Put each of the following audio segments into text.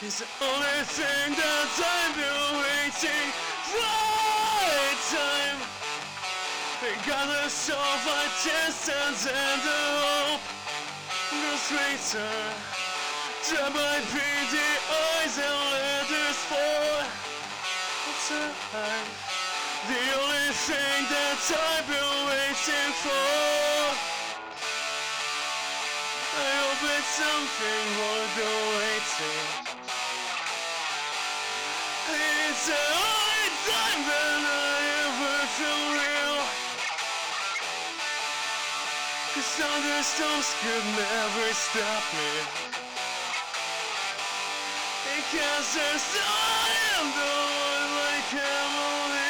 It's the only thing that I've been waiting for time. Regardless of my distance and the hope grows greater. There might be the eyes and letters for time. The only thing that I've been waiting for. I hope it's something more than waiting. It's the only time that I ever feel real. 'Cause thunderstorms could never stop me. Because there's no end to like Emily.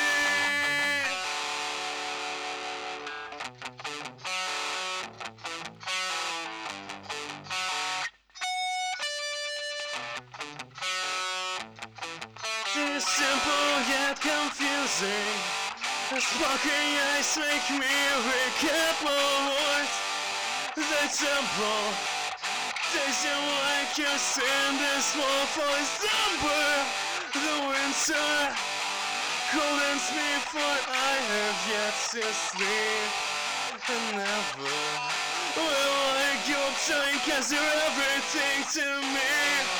It's simple yet confusing. The sparkling eyes make me recap my words. They tremble. They seem like a cinder small for summer. The winter coldens me, for I have yet to sleep. And never will I go trying, 'cause you're everything to me.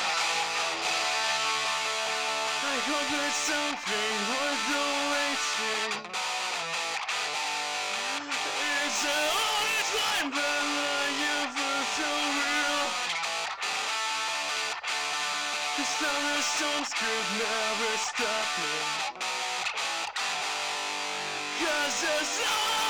I hope it's something worth the waiting. It's the only time that I ever feel real. 'Cause thunderstorms could never stop me. 'Cause there's no